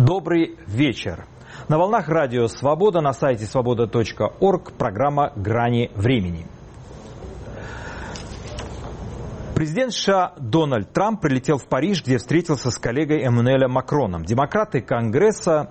Добрый вечер. На волнах радио «Свобода», на сайте свобода.орг, программа «Грани времени». Президент США Дональд Трамп прилетел в Париж, где встретился с коллегой Эммануэлем Макроном. Демократы Конгресса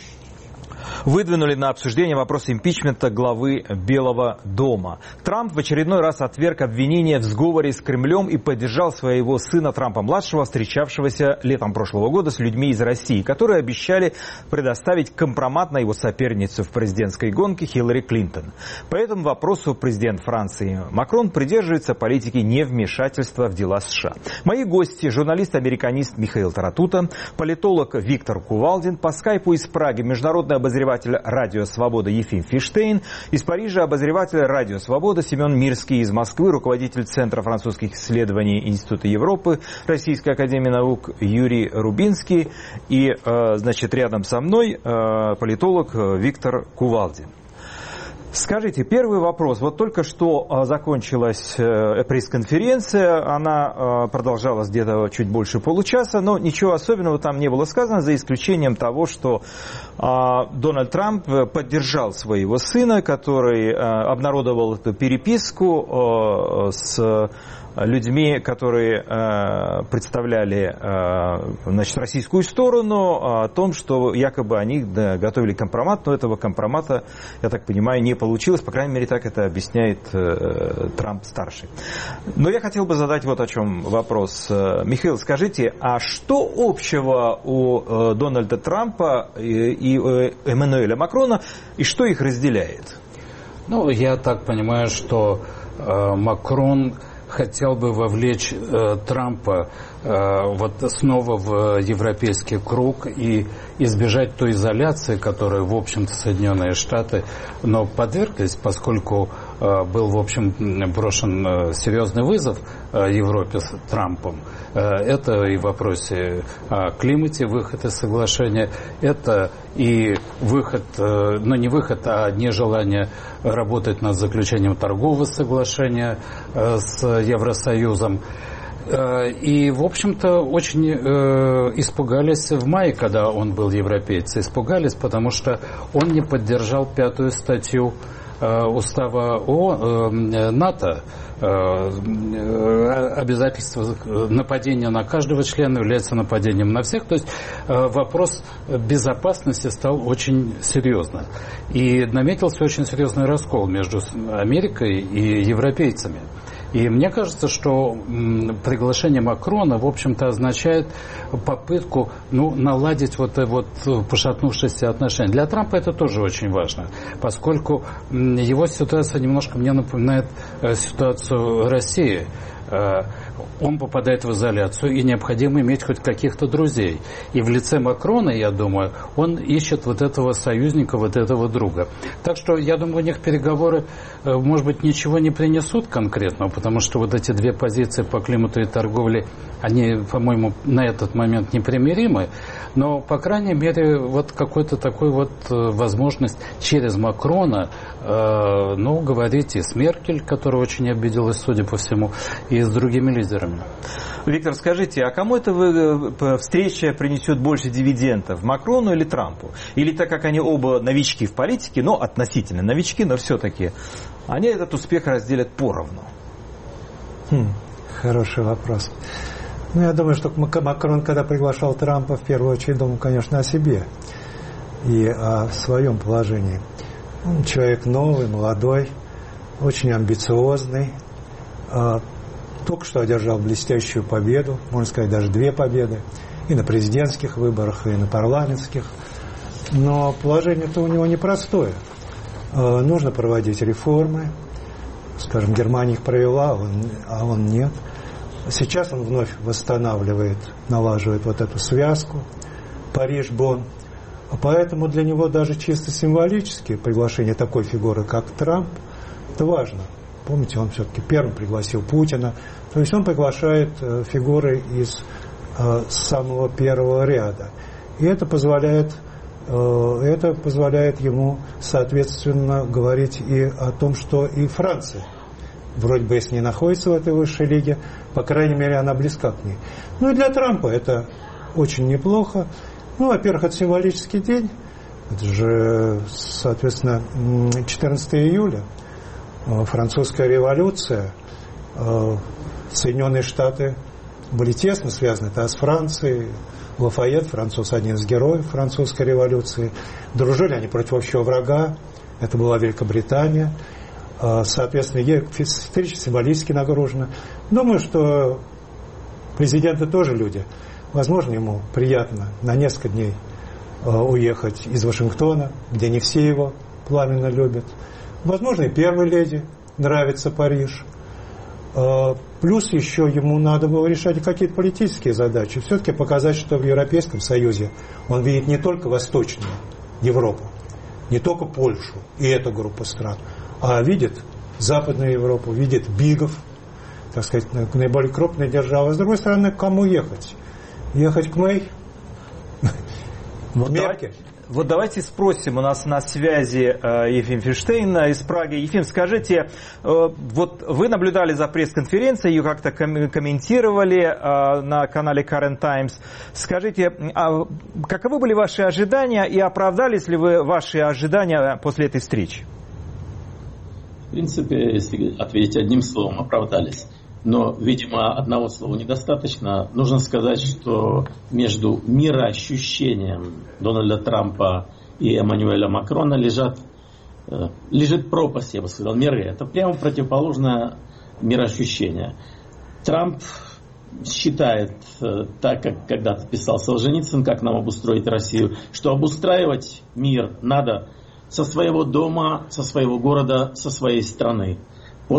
выдвинули на обсуждение вопрос импичмента главы Белого дома. Трамп в очередной раз отверг обвинения в сговоре с Кремлем и поддержал своего сына Трампа-младшего, встречавшегося летом прошлого года с людьми из России, которые обещали предоставить компромат на его соперницу в президентской гонке Хиллари Клинтон. По этому вопросу президент Франции Макрон придерживается политики невмешательства в дела США. Мои гости – журналист-американист Михаил Таратута, политолог Виктор Кувалдин, по скайпу из Праги международный обозреватель радио «Свобода» Ефим Фиштейн, из Парижа обозреватель радио «Свобода» Семен Мирский, из Москвы руководитель Центра французских исследований Института Европы Российской академии наук Юрий Рубинский и, рядом со мной политолог Виктор Кувалдин. Скажите, первый вопрос. Вот только что закончилась пресс-конференция, она продолжалась где-то чуть больше получаса, но ничего особенного там не было сказано, за исключением того, что Дональд Трамп поддержал своего сына, который обнародовал эту переписку с людьми, которые представляли российскую сторону, о том, что якобы они готовили компромат, но этого компромата, я так понимаю, не получилось. По крайней мере, так это объясняет Трамп-старший. Но я хотел бы задать вот о чем вопрос. Михаил, скажите, а что общего у Дональда Трампа и Эммануэля Макрона, и что их разделяет? Ну, я так понимаю, что Макрон хотел бы вовлечь Трампа вот снова в европейский круг и избежать той изоляции, которой, в общем-то, Соединенные Штаты, но подверглись, поскольку был, в общем, брошен серьезный вызов Европе с Трампом. Это и в вопросе о климате, выход из соглашения, это и выход, ну не выход, а нежелание работать над заключением торгового соглашения с Евросоюзом. И, в общем-то, очень испугались в мае, когда он был европейцем. Испугались, потому что он не поддержал 5-ю статью устава о НАТО. Обязательство нападения на каждого члена является нападением на всех. То есть вопрос безопасности стал очень серьезным. И наметился очень серьезный раскол между Америкой и европейцами. И мне кажется, что приглашение Макрона, в общем-то, означает попытку наладить вот пошатнувшиеся отношения. Для Трампа это тоже очень важно, поскольку его ситуация немножко мне напоминает ситуацию России. Он попадает в изоляцию, и необходимо иметь хоть каких-то друзей. И в лице Макрона, я думаю, он ищет вот этого союзника, вот этого друга. Так что, я думаю, у них переговоры, может быть, ничего не принесут конкретного, потому что вот эти две позиции по климату и торговле, они, по-моему, на этот момент непримиримы. Но, по крайней мере, вот какой-то такой вот возможность через Макрона, говорить и с Меркель, которая очень обиделась, судя по всему, и с другими лидерами. Виктор, скажите, а кому эта встреча принесет больше дивидендов, Макрону или Трампу? Или так как они оба новички в политике, относительно новички, но все-таки, они этот успех разделят поровну? Хороший вопрос. Я думаю, что Макрон, когда приглашал Трампа, в первую очередь думал, конечно, о себе и о своем положении. Он человек новый, молодой, очень амбициозный, только что одержал блестящую победу, можно сказать, даже 2 победы, и на президентских выборах, и на парламентских. Но положение-то у него непростое. Нужно проводить реформы. Скажем, Германия их провела, а он нет. Сейчас он вновь восстанавливает, налаживает вот эту связку Париж-Бонн. Поэтому для него даже чисто символически приглашение такой фигуры, как Трамп, это важно. Помните, он все-таки первым пригласил Путина. То есть он приглашает фигуры из самого первого ряда. И это позволяет ему, соответственно, говорить и о том, что и Франция, вроде бы, если не находится в этой высшей лиге, по крайней мере, она близка к ней. И для Трампа это очень неплохо. Ну, во-первых, это символический день. Это же, соответственно, 14 июля, французская революция. Соединенные Штаты были тесно связаны с Францией. Лафайет, француз, один из героев французской революции. Дружили они против общего врага. Это была Великобритания. Соответственно, встреча символически нагружена. Думаю, что президенты тоже люди. Возможно, ему приятно на несколько дней уехать из Вашингтона, где не все его пламенно любят. Возможно, и первой леди нравится Париж. Плюс еще ему надо было решать какие-то политические задачи. Все-таки показать, что в Европейском Союзе он видит не только Восточную Европу, не только Польшу и эту группу стран, а видит Западную Европу, видит бигов, так сказать, наиболее крупные державы. С другой стороны, к кому ехать? Ехать к Мэй? Вот давайте спросим, у нас на связи Ефим Финштейн из Праги. Ефим, скажите, вот вы наблюдали за пресс-конференцией, ее как-то комментировали на канале Current Times. Скажите, каковы были ваши ожидания и оправдались ли вы ваши ожидания после этой встречи? В принципе, если ответить одним словом, оправдались. Но, видимо, одного слова недостаточно. Нужно сказать, что между мироощущением Дональда Трампа и Эммануэля Макрона лежит пропасть, я бы сказал, миры. Это прямо противоположное мироощущение. Трамп считает, так как когда-то писал Солженицын, как нам обустроить Россию, что обустраивать мир надо со своего дома, со своего города, со своей страны. По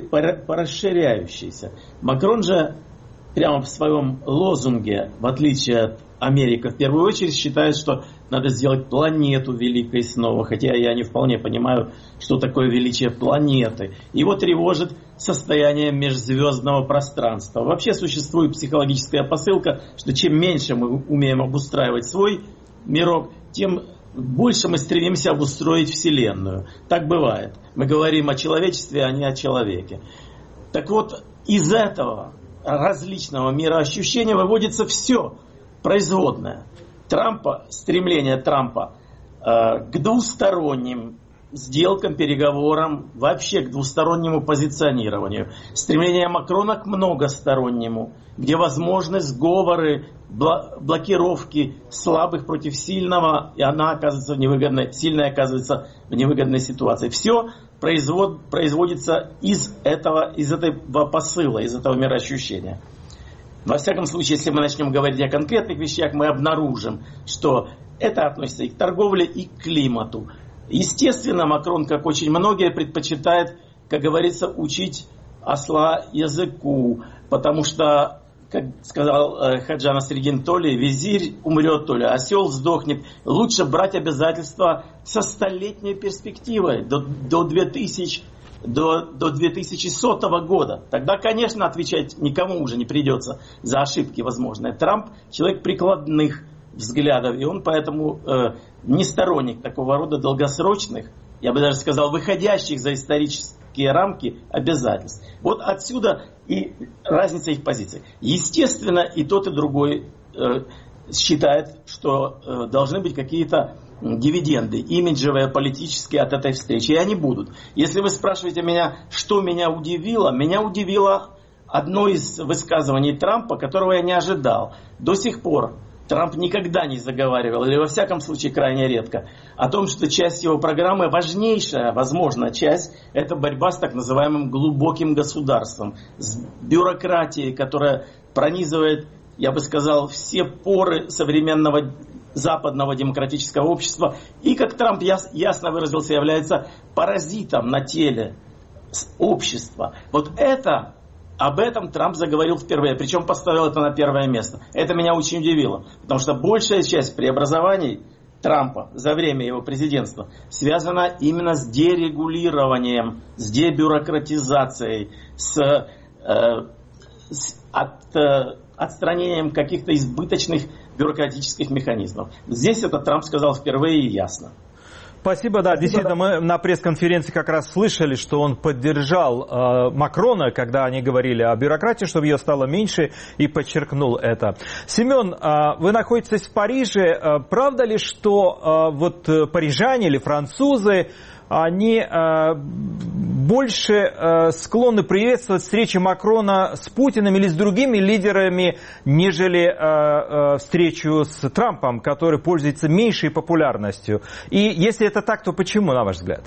расширяющейся. Макрон же прямо в своем лозунге, в отличие от Америки, в первую очередь считает, что надо сделать планету великой снова, хотя я не вполне понимаю, что такое величие планеты. Его тревожит состояние межзвездного пространства. Вообще существует психологическая посылка, что чем меньше мы умеем обустраивать свой мирок, тем больше мы стремимся обустроить Вселенную. Так бывает. Мы говорим о человечестве, а не о человеке. Так вот, из этого различного мироощущения выводится все производное. Стремление Трампа к двусторонним сделкам, переговорам, вообще к двустороннему позиционированию. Стремление Макрона к многостороннему, где возможны сговоры, блокировки слабых против сильного, и она оказывается в невыгодной, сильная оказывается в невыгодной ситуации. Все производится из этого посыла, из этого мироощущения. Во всяком случае, если мы начнем говорить о конкретных вещах, мы обнаружим, что это относится и к торговле, и к климату. Естественно, Макрон, как очень многие, предпочитает, как говорится, учить осла языку, потому что, как сказал Хаджа Насреддин, то ли визирь умрет, то ли осел сдохнет. Лучше брать обязательства со столетней перспективой, до 2100 года. Тогда, конечно, отвечать никому уже не придется за ошибки возможные. Трамп человек прикладных взглядов, и он поэтому не сторонник такого рода долгосрочных, я бы даже сказал, выходящих за исторические рамки обязательств. Вот отсюда и разница их позиций. Естественно, и тот, и другой считает, что должны быть какие-то дивиденды, имиджевые, политические от этой встречи, и они будут. Если вы спрашиваете меня, что меня удивило одно из высказываний Трампа, которого я не ожидал. До сих пор Трамп никогда не заговаривал, или во всяком случае крайне редко, о том, что часть его программы, важнейшая, возможно, часть, это борьба с так называемым глубоким государством, с бюрократией, которая пронизывает, я бы сказал, все поры современного западного демократического общества и, как Трамп ясно выразился, является паразитом на теле общества. Вот это... Об этом Трамп заговорил впервые, причем поставил это на первое место. Это меня очень удивило, потому что большая часть преобразований Трампа за время его президентства связана именно с дерегулированием, с дебюрократизацией, с отстранением каких-то избыточных бюрократических механизмов. Здесь это Трамп сказал впервые и ясно. Спасибо, да, действительно, мы на пресс-конференции как раз слышали, что он поддержал Макрона, когда они говорили о бюрократии, чтобы ее стало меньше, и подчеркнул это. Семен, вы находитесь в Париже. Правда ли, что вот парижане или французы, они больше склонны приветствовать встречи Макрона с Путиным или с другими лидерами, нежели встречу с Трампом, который пользуется меньшей популярностью? И если это так, то почему, на ваш взгляд?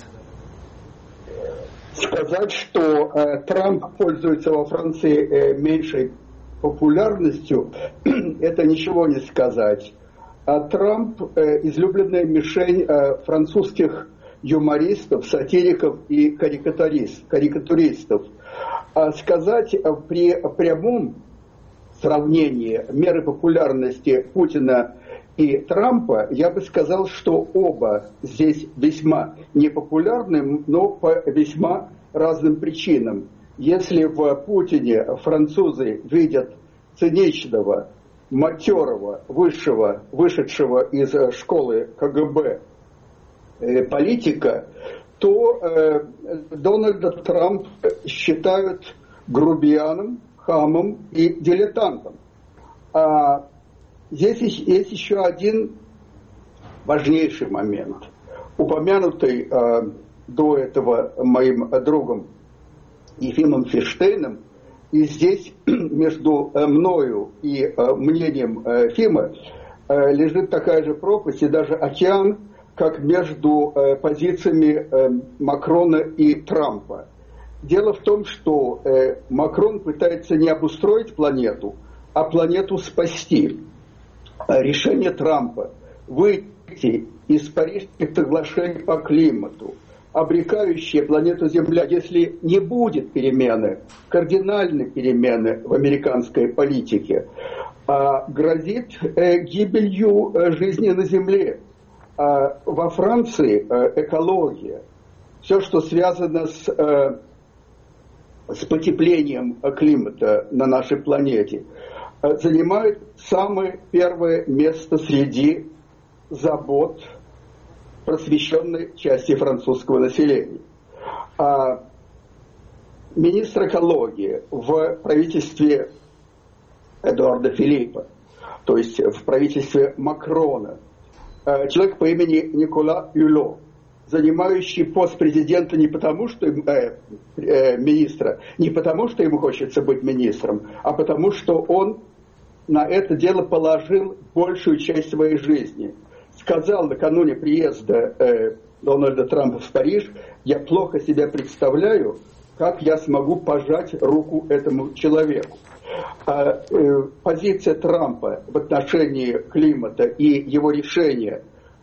Сказать, что Трамп пользуется во Франции меньшей популярностью, это ничего не сказать. А Трамп излюбленная мишень французских юмористов, сатириков и карикатуристов. А сказать при прямом сравнении меры популярности Путина и Трампа, я бы сказал, что оба здесь весьма непопулярны, но по весьма разным причинам. Если в Путине французы видят циничного, матерого, вышедшего из школы КГБ политика, то Дональда Трампа считают грубияном, хамом и дилетантом. А здесь есть еще один важнейший момент, упомянутый до этого моим другом Ефимом Ферштейном. И здесь между мною и мнением Ефима лежит такая же пропасть и даже океан, как между позициями Макрона и Трампа. Дело в том, что Макрон пытается не обустроить планету, а планету спасти. Решение Трампа выйти из Парижских соглашений по климату, обрекающее планету Земля, если не будет перемены, кардинальной перемены в американской политике, грозит гибелью жизни на Земле. Во Франции экология, все, что связано с потеплением климата на нашей планете, занимает самое первое место среди забот просвещенной части французского населения. Министр экологии в правительстве Эдуарда Филиппа, то есть в правительстве Макрона, человек по имени Никола Юло, занимающий пост президента не потому, что министра, не потому, что ему хочется быть министром, а потому, что он на это дело положил большую часть своей жизни. Сказал накануне приезда Дональда Трампа в Париж: я плохо себе представляю, как я смогу пожать руку этому человеку. Позиция Трампа в отношении климата и его решение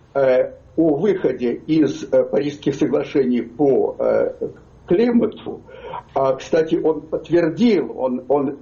о выходе из Парижских соглашений по климату, кстати, он подтвердил, он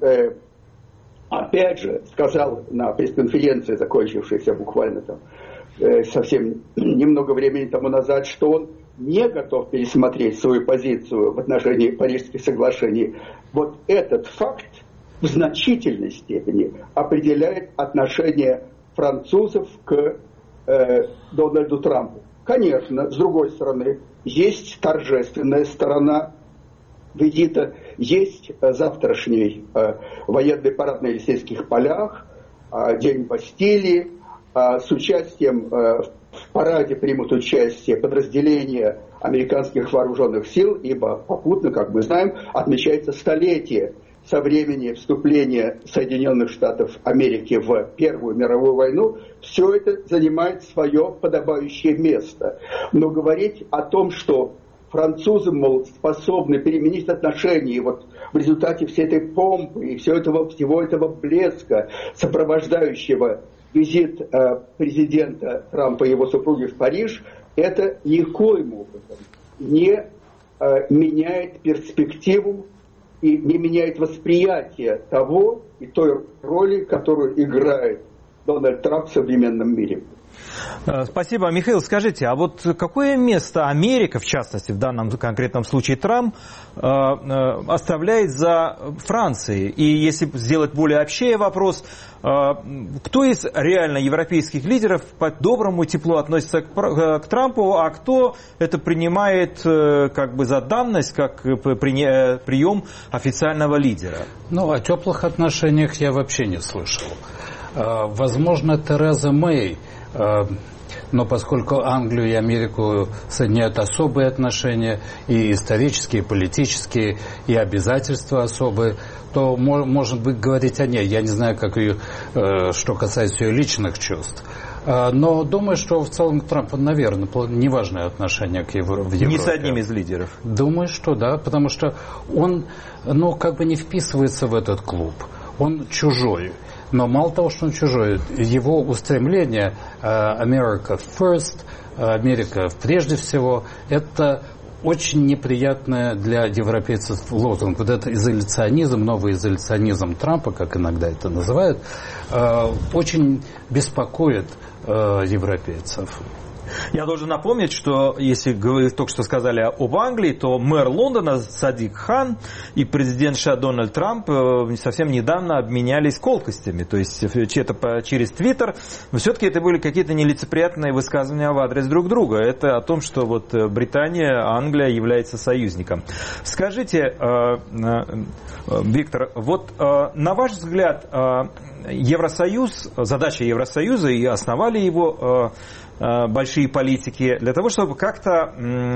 опять же сказал на пресс-конференции, закончившейся буквально там совсем немного времени тому назад, что он не готов пересмотреть свою позицию в отношении Парижских соглашений. Вот этот факт в значительной степени определяет отношение французов к Дональду Трампу. Конечно, с другой стороны, есть торжественная сторона визита, есть завтрашний военный парад на Елисейских полях, День Бастилии. С участием в параде примут участие подразделения американских вооруженных сил, ибо попутно, как мы знаем, отмечается столетие со времени вступления Соединенных Штатов Америки в Первую мировую войну. Все это занимает свое подобающее место. Но говорить о том, что французы, мол, способны переменить отношения, и вот в результате всей этой помпы и всего этого блеска, сопровождающего визит президента Трампа и его супруги в Париж, это никоим образом не меняет перспективу и не меняет восприятие того и той роли, которую играет Дональд Трамп в современном мире. Спасибо. Михаил, скажите, а вот какое место Америка, в частности, в данном конкретном случае Трамп, оставляет за Францией? И если сделать более общий вопрос, кто из реально европейских лидеров по-доброму тепло относится к Трампу, а кто это принимает как бы за данность, как прием официального лидера? Ну, о теплых отношениях я вообще не слышал. Возможно, Тереза Мэй, но поскольку Англию и Америку соединяют особые отношения, и исторические, и политические, и обязательства особые, то, может быть, говорить о ней. Я не знаю, как ее, что касается ее личных чувств. Но думаю, что в целом Трампу, наверное, неважное отношение к в Европе. Не с одним из лидеров. Думаю, что да, потому что он, как бы не вписывается в этот клуб. Он чужой. Но мало того, что он чужой, его устремление America First, Америка прежде всего, это очень неприятное для европейцев лозунг. Вот это изоляционизм, новый изоляционизм Трампа, как иногда это называют, очень беспокоит европейцев. Я должен напомнить, что если вы только что сказали об Англии, то мэр Лондона Садик Хан и президент США Дональд Трамп совсем недавно обменялись колкостями, то есть через Твиттер, но все-таки это были какие-то нелицеприятные высказывания в адрес друг друга. Это о том, что вот Британия, Англия является союзником. Скажите, Виктор, вот на ваш взгляд, Евросоюз, задача Евросоюза, и основали его большие политики, для того, чтобы как-то,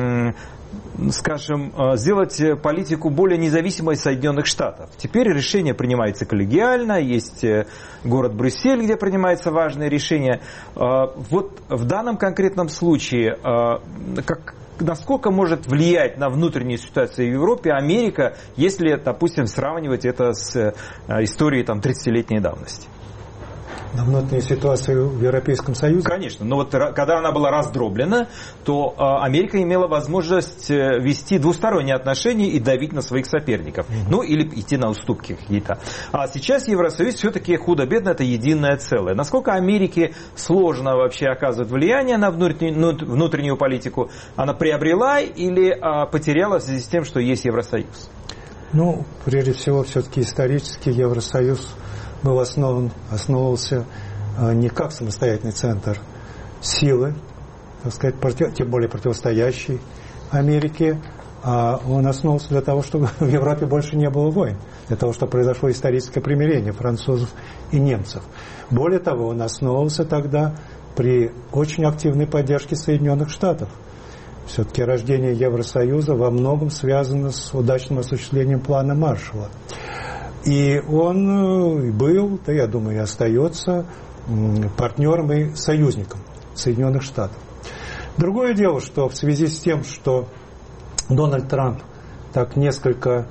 скажем, сделать политику более независимой Соединенных Штатов. Теперь решение принимается коллегиально, есть город Брюссель, где принимаются важные решения. Вот в данном конкретном случае, насколько может влиять на внутреннюю ситуацию в Европе Америка, если, допустим, сравнивать это с историей 30-летней давности? На внутреннюю ситуацию в Европейском Союзе? Конечно, но вот когда она была раздроблена, то Америка имела возможность вести двусторонние отношения и давить на своих соперников. Ну, или идти на уступки какие-то. А сейчас Евросоюз все-таки худо-бедно это единое целое. Насколько Америке сложно вообще оказывать влияние на внутреннюю политику? Она приобрела или потеряла в связи с тем, что есть Евросоюз? Ну, прежде всего, все-таки исторически Евросоюз был основывался не как самостоятельный центр силы, так сказать, тем более противостоящей Америке, а он основывался для того, чтобы в Европе больше не было войн, для того, чтобы произошло историческое примирение французов и немцев. Более того, он основывался тогда при очень активной поддержке Соединенных Штатов. Все-таки рождение Евросоюза во многом связано с удачным осуществлением плана Маршалла. И он был, да, я думаю, и остается партнером и союзником Соединенных Штатов. Другое дело, что в связи с тем, что Дональд Трамп так несколько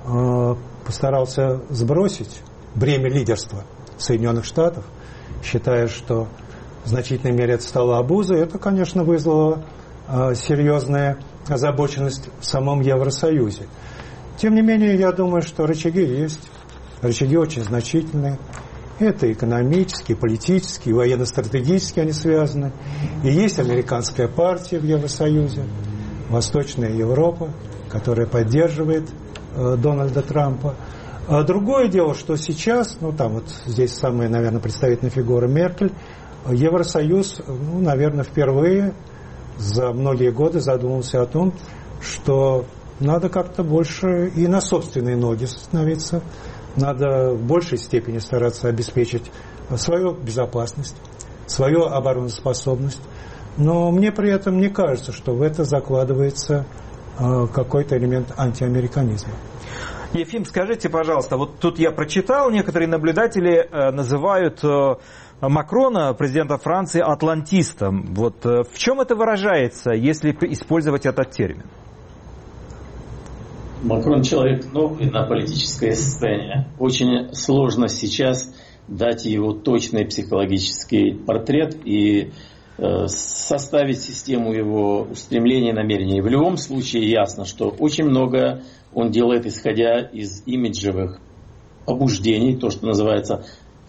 постарался сбросить бремя лидерства Соединенных Штатов, считая, что в значительной мере это стало обузой, это, конечно, вызвало серьезную озабоченность в самом Евросоюзе. Тем не менее, я думаю, что рычаги есть. Рычаги очень значительные. Это экономические, политические, военно-стратегические они связаны. И есть американская партия в Евросоюзе, Восточная Европа, которая поддерживает Дональда Трампа. А другое дело, что сейчас, здесь самая, наверное, представительная фигура Меркель, Евросоюз, наверное, впервые за многие годы задумался о том, что надо как-то больше и на собственные ноги становиться. Надо в большей степени стараться обеспечить свою безопасность, свою обороноспособность. Но мне при этом не кажется, что в это закладывается какой-то элемент антиамериканизма. Ефим, скажите, пожалуйста, вот тут я прочитал, некоторые наблюдатели называют Макрона, президента Франции, атлантистом. Вот в чем это выражается, если использовать этот термин? Макрон человек новый на политической сцене. Очень сложно сейчас дать его точный психологический портрет и составить систему его устремлений и намерений. В любом случае ясно, что очень многое он делает, исходя из имиджевых побуждений, то, что называется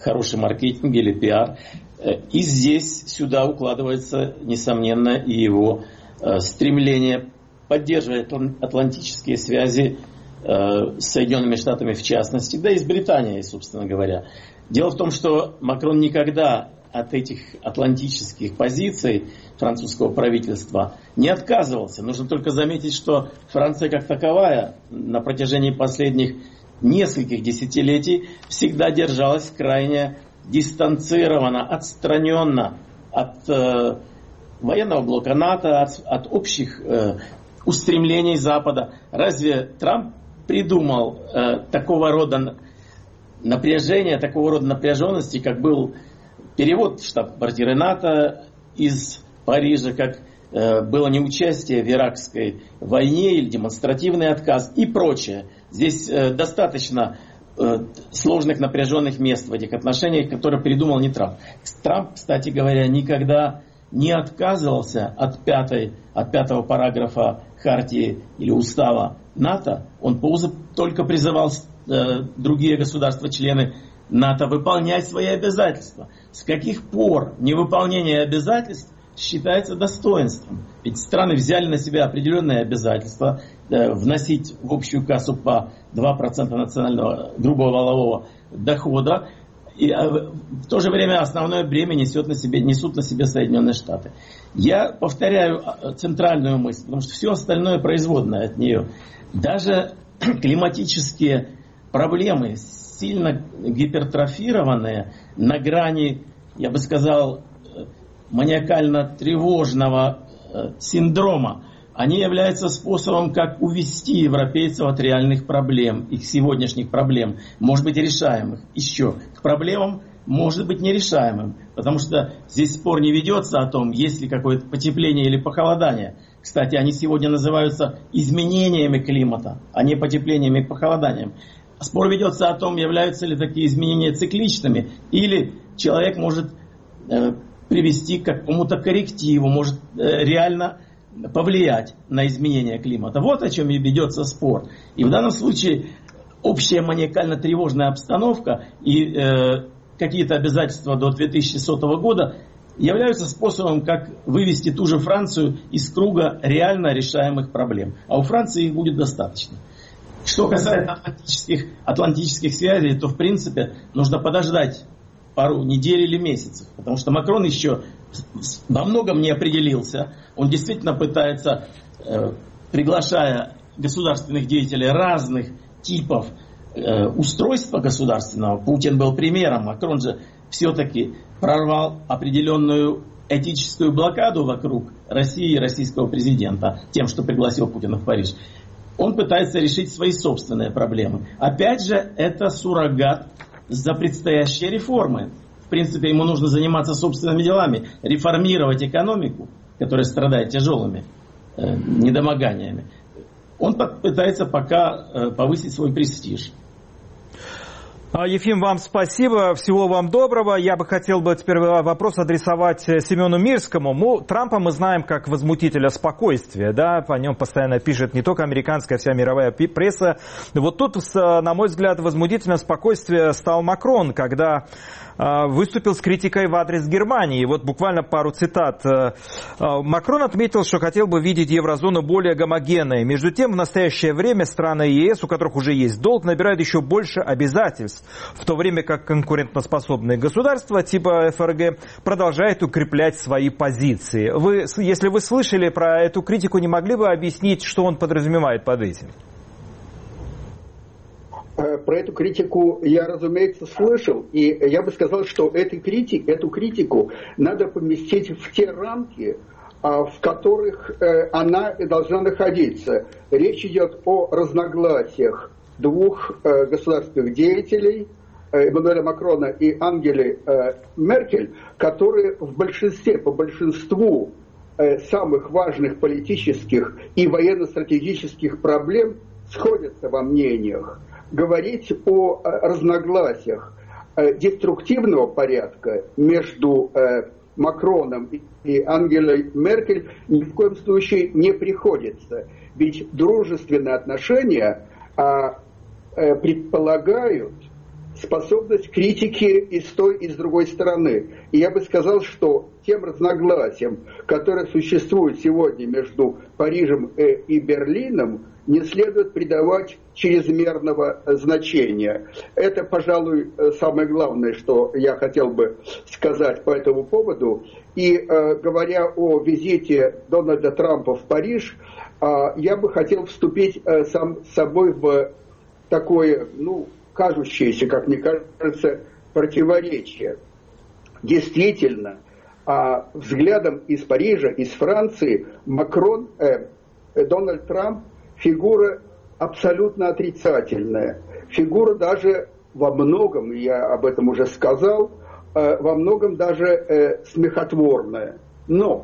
хороший маркетинг или пиар. И здесь сюда укладывается, несомненно, и его стремление поддерживать атлантические связи с Соединенными Штатами в частности, да и с Британией, собственно говоря. Дело в том, что Макрон никогда от этих атлантических позиций французского правительства не отказывался. Нужно только заметить, что Франция как таковая на протяжении последних нескольких десятилетий всегда держалась крайне дистанцированно, отстраненно от военного блока НАТО, от общих устремлений Запада. Разве Трамп придумал такого рода напряжения, такого рода напряженности, как был перевод в штаб-квартиры НАТО из Парижа, как было неучастие в иракской войне или демонстративный отказ и прочее. Здесь достаточно сложных, напряженных мест в этих отношениях, которые придумал не Трамп. Трамп, кстати говоря, никогда не отказывался от пятого параграфа Хартии или Устава НАТО. Он только призывал другие государства-члены НАТО выполнять свои обязательства. С каких пор невыполнение обязательств считается достоинством? Ведь страны взяли на себя определенные обязательства вносить в общую кассу по 2% национального грубого валового дохода. И в то же время основное бремя несут на себе Соединенные Штаты. Я повторяю центральную мысль, потому что все остальное производное от нее. Даже климатические проблемы, сильно гипертрофированные, на грани, я бы сказал, маниакально-тревожного синдрома, они являются способом, как увести европейцев от реальных проблем, их сегодняшних проблем, может быть, решаемых еще, к проблемам, может быть, нерешаемым. Потому что здесь спор не ведется о том, есть ли какое-то потепление или похолодание. Кстати, они сегодня называются изменениями климата, а не потеплениями и похолоданием. Спор ведется о том, являются ли такие изменения цикличными, или человек может привести к какому-то коррективу, может реально повлиять на изменение климата. Вот о чем и ведется спор. И в данном случае общая маниакально-тревожная обстановка и какие-то обязательства до 2100 года являются способом, как вывести ту же Францию из круга реально решаемых проблем. А у Франции их будет достаточно. Что касается атлантических связей, то в принципе нужно подождать пару недель или месяцев. Потому что Макрон еще во многом не определился. Он действительно пытается, приглашая государственных деятелей разных типов устройства государственного. Путин был примером. Макрон же все-таки прорвал определенную этическую блокаду вокруг России и российского президента тем, что пригласил Путина в Париж. Он пытается решить свои собственные проблемы. Опять же, это суррогат за предстоящие реформы. В принципе, ему нужно заниматься собственными делами, реформировать экономику, которая страдает тяжелыми недомоганиями. Он пытается пока повысить свой престиж. Ефим, вам спасибо, всего вам доброго. Я бы хотел теперь вопрос адресовать Семену Мирскому. Трампа мы знаем как возмутителя спокойствия, да, по нем постоянно пишет не только американская, а вся мировая пресса. Вот тут, на мой взгляд, возмутителем спокойствия стал Макрон, когда выступил с критикой в адрес Германии. Вот буквально пару цитат. Макрон отметил, что хотел бы видеть еврозону более гомогенной. Между тем, в настоящее время страны ЕС, у которых уже есть долг, набирают еще больше обязательств, в то время как конкурентоспособные государства типа ФРГ продолжают укреплять свои позиции. Если вы слышали про эту критику, не могли бы объяснить, что он подразумевает под этим? Про эту критику я, разумеется, слышал, и я бы сказал, что эту критику надо поместить в те рамки, в которых она должна находиться. Речь идет о разногласиях двух государственных деятелей, Эммануэля Макрона и Ангели Меркель, которые по большинству самых важных политических и военно-стратегических проблем сходятся во мнениях. Говорить о разногласиях деструктивного порядка между Макроном и Ангелой Меркель ни в коем случае не приходится. Ведь дружественные отношения предполагают способность критики и с той, и с другой стороны. И я бы сказал, что тем разногласиям, которые существуют сегодня между Парижем и Берлином, не следует придавать чрезмерного значения. Это, пожалуй, самое главное, что я хотел бы сказать по этому поводу. И говоря о визите Дональда Трампа в Париж, я бы хотел вступить сам с собой в такое, кажущееся, как мне кажется, противоречие. Действительно, взглядом из Парижа, из Франции, Дональд Трамп фигура абсолютно отрицательная. Фигура даже во многом, я об этом уже сказал, во многом даже смехотворная. Но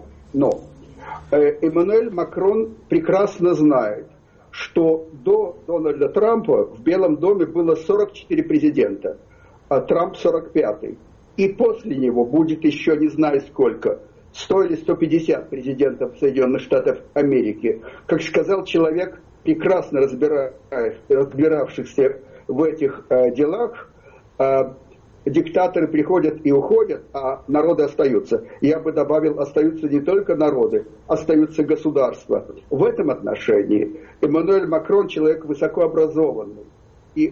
Эммануэль Макрон прекрасно знает, что до Дональда Трампа в Белом доме было 44 президента, а Трамп 45-й. И после него будет еще не знаю сколько, 100 или 150 президентов Соединенных Штатов Америки. Как сказал человек, прекрасно разбиравшихся в этих делах, диктаторы приходят и уходят, а народы остаются. Я бы добавил, остаются не только народы, остаются государства. В этом отношении Эммануэль Макрон человек высокообразованный и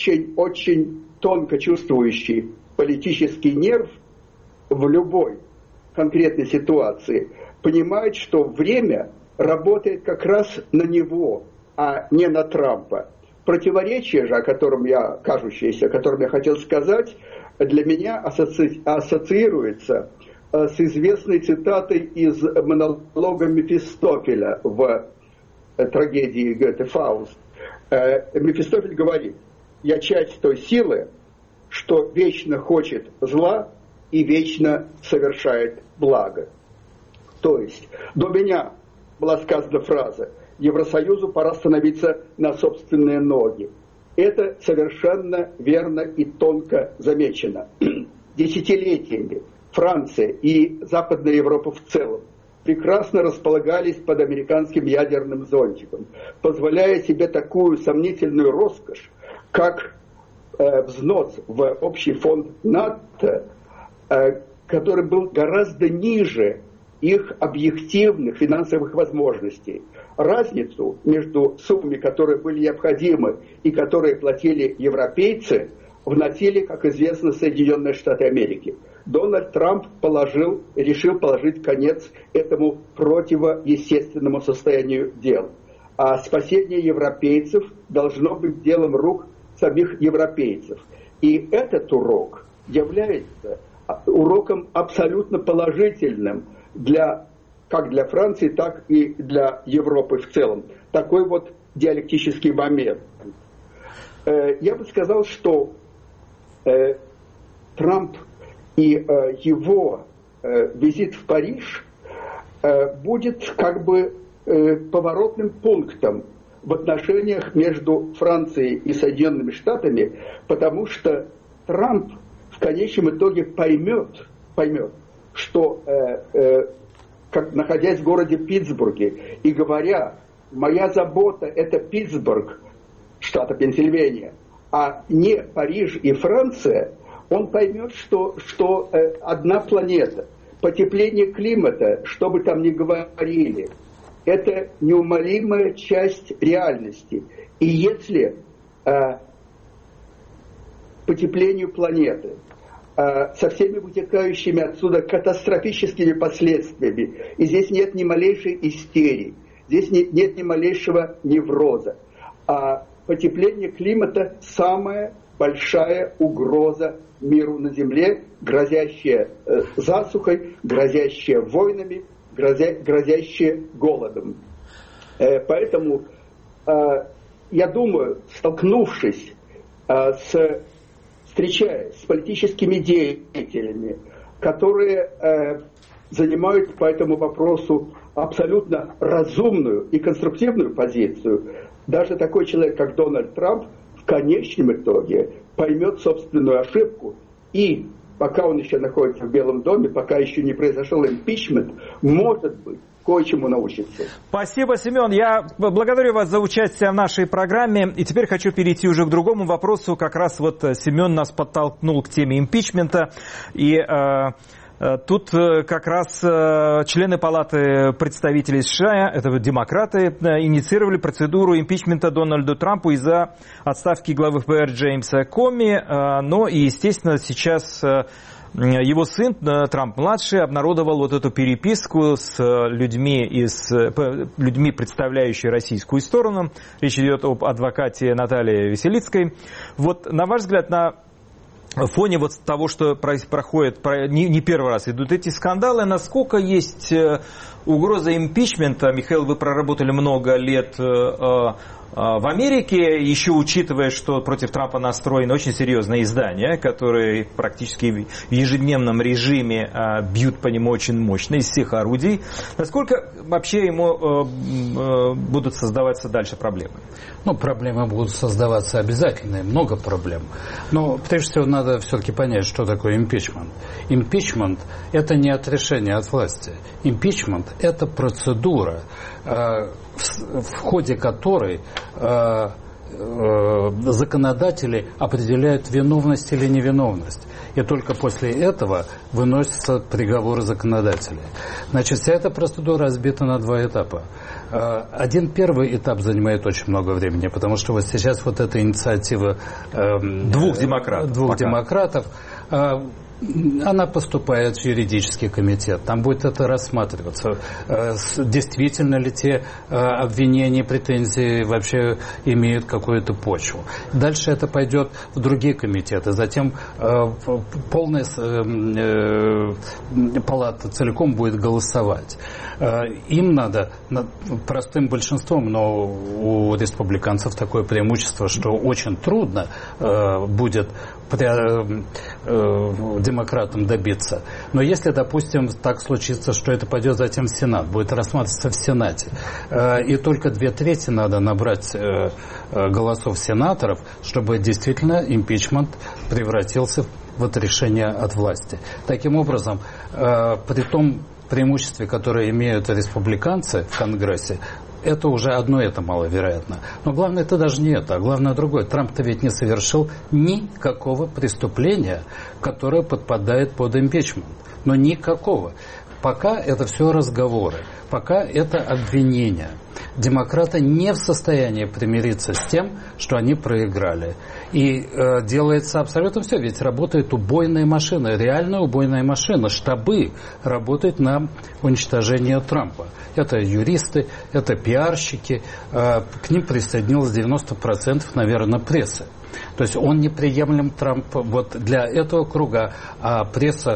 очень тонко чувствующий политический нерв в любой конкретной ситуации, понимает, что время работает как раз на него, а не на Трампа. Противоречие же, кажущееся, о котором я хотел сказать, для меня ассоциируется с известной цитатой из монолога Мефистофеля в трагедии Гёте «Фауст». Мефистофель говорит: «Я часть той силы, что вечно хочет зла и вечно совершает благо». То есть до меня была сказана фраза: Евросоюзу пора становиться на собственные ноги. Это совершенно верно и тонко замечено. Десятилетиями Франция и Западная Европа в целом прекрасно располагались под американским ядерным зонтиком, позволяя себе такую сомнительную роскошь, как взнос в общий фонд НАТО, который был гораздо ниже их объективных финансовых возможностей. Разницу между суммами, которые были необходимы и которые платили европейцы, вносили, как известно, Соединенные Штаты Америки. Дональд Трамп решил положить конец этому противоестественному состоянию дел. А спасение европейцев должно быть делом рук самих европейцев. И этот урок является уроком абсолютно положительным как для Франции, так и для Европы в целом. Такой вот диалектический момент. Я бы сказал, что Трамп и его визит в Париж будет как бы поворотным пунктом в отношениях между Францией и Соединенными Штатами, потому что Трамп в конечном итоге поймет, что находясь в городе Питтсбурге и говоря: моя забота это Питтсбург, штата Пенсильвания, а не Париж и Франция, он поймет, что одна планета, потепление климата, что бы там ни говорили, это неумолимая часть реальности. И если потеплению планеты со всеми вытекающими отсюда катастрофическими последствиями, и здесь нет ни малейшей истерии, здесь нет ни малейшего невроза, а потепление климата – самая большая угроза миру на Земле, грозящая засухой, грозящая войнами, грозящая голодом. Поэтому, я думаю, столкнувшись встречаясь с политическими деятелями, которые занимают по этому вопросу абсолютно разумную и конструктивную позицию, даже такой человек, как Дональд Трамп, в конечном итоге поймет собственную ошибку и, пока он еще находится в Белом доме, пока еще не произошел импичмент, может быть, кое-чему научиться. Спасибо, Семен. Я благодарю вас за участие в нашей программе. И теперь хочу перейти уже к другому вопросу. Как раз вот Семен нас подтолкнул к теме импичмента. И тут как раз члены Палаты представителей США, это демократы, инициировали процедуру импичмента Дональду Трампу из-за отставки главы ФБР Джеймса Коми. Но, и, естественно, сейчас его сын, Трамп-младший, обнародовал вот эту переписку с людьми, представляющими российскую сторону. Речь идет об адвокате Наталье Веселицкой. Вот, на ваш взгляд, на фоне вот того, что проходит, не первый раз идут эти скандалы, насколько есть угроза импичмента? Михаил, вы проработали много лет в Америке, еще учитывая, что против Трампа настроены очень серьезные издания, которые практически в ежедневном режиме бьют по нему очень мощно из всех орудий. Насколько вообще ему будут создаваться дальше проблемы? Ну, проблемы будут создаваться обязательно, много проблем. Но прежде всего надо все-таки понять, что такое импичмент. Импичмент – это не отрешение от власти. Импичмент – это процедура, в ходе которой законодатели определяют виновность или невиновность. И только после этого выносятся приговоры законодателей. Значит, вся эта процедура разбита на два этапа. Один первый этап занимает очень много времени, потому что вот сейчас вот эта инициатива двух демократов, она поступает в юридический комитет. Там будет это рассматриваться. Действительно ли те обвинения, претензии вообще имеют какую-то почву. Дальше это пойдет в другие комитеты. Затем полная палата целиком будет голосовать. Им надо, простым большинством, но у республиканцев такое преимущество, что очень трудно будет демократам добиться. Но если, допустим, так случится, что это пойдет затем в Сенат, будет рассматриваться в Сенате, и только 2/3 надо набрать голосов сенаторов, чтобы действительно импичмент превратился в отрешение от власти. Таким образом, при том преимуществе, которое имеют республиканцы в Конгрессе, это уже одно это маловероятно. Но главное это даже не это, а главное другое. Трамп-то ведь не совершил никакого преступления, которое подпадает под импичмент. Но никакого. Пока это все разговоры, пока это обвинения. Демократы не в состоянии примириться с тем, что они проиграли. И делается абсолютно все. Ведь работает убойная машина, реальная убойная машина. Штабы работают на уничтожение Трампа. Это юристы, это пиарщики. К ним присоединилось 90%, наверное, прессы. То есть он неприемлем, Трамп, вот для этого круга, а пресса,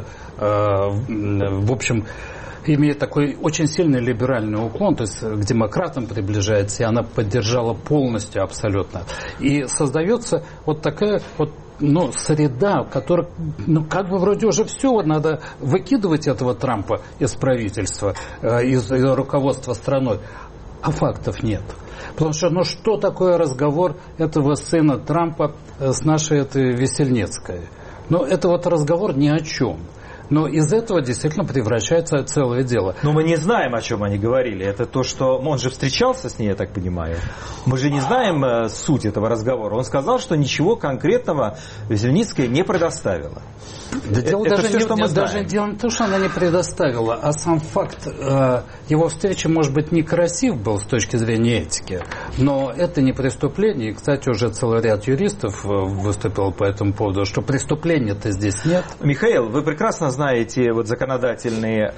в общем, имеет такой очень сильный либеральный уклон, то есть к демократам приближается, и она поддержала полностью абсолютно. И создается вот такая вот, среда, которая, как бы вроде уже все, надо выкидывать этого Трампа из правительства, из руководства страной, а фактов нет. Потому что, что такое разговор этого сына Трампа с нашей этой Весельницкой? Это вот разговор ни о чем. Но из этого действительно превращается целое дело. Но мы не знаем, о чем они говорили. Это то, что... Он же встречался с ней, я так понимаю. Мы же не знаем суть этого разговора. Он сказал, что ничего конкретного Весельницкая не предоставила. Да дело даже дело не то, что она не предоставила, а сам факт его встречи, может быть, некрасив был с точки зрения этики, но это не преступление. И, кстати, уже целый ряд юристов выступил по этому поводу, что преступления-то здесь нет. Михаил, вы прекрасно знаете законодательные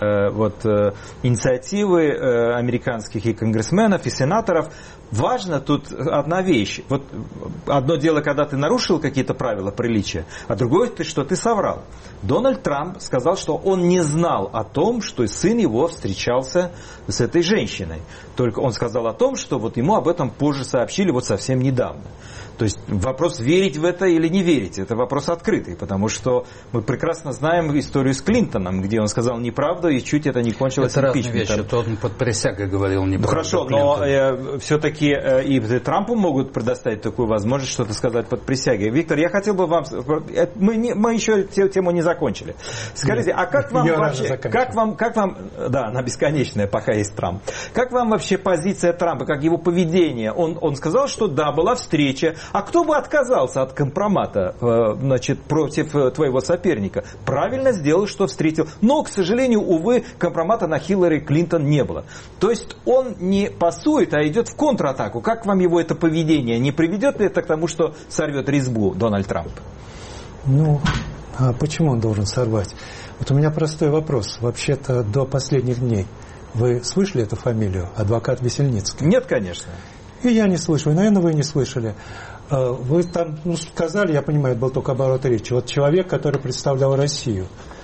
инициативы американских и конгрессменов, и сенаторов. Важно тут одна вещь. Вот одно дело, когда ты нарушил какие-то правила приличия, а другое, что ты соврал. Дональд Трамп сказал, что он не знал о том, что сын его встречался с этой женщиной. Только он сказал о том, что ему об этом позже сообщили совсем недавно. То есть вопрос, верить в это или не верить, это вопрос открытый, потому что мы прекрасно знаем историю с Клинтоном, где он сказал неправду, и чуть это не кончилось импичментом. Это разные вещи, то он под присягой говорил неправду. Ну хорошо, но все-таки и Трампу могут предоставить такую возможность что-то сказать под присягой. Виктор, я хотел бы вам... Мы еще тему не закончили. Скажите, а как вам вообще... Как вам... Да, она бесконечная, пока есть Трамп. Как вам вообще позиция Трампа, как его поведение? Он сказал, что да, была встреча. А кто бы отказался от компромата, значит, против твоего соперника? Правильно сделал, что встретил. Но, к сожалению, увы, компромата на Хиллари Клинтон не было. То есть он не пасует, а идет в контратаку. Как вам его это поведение? Не приведет ли это к тому, что сорвет резьбу Дональд Трамп? Ну, а почему он должен сорвать? Вот у меня простой вопрос. Вообще-то до последних дней вы слышали эту фамилию? Адвокат Весельницкий? Нет, конечно. И я не слышал. Наверное, вы не слышали. Вы там сказали, я понимаю, это был только оборот речи. Вот человек, который представлял Россию.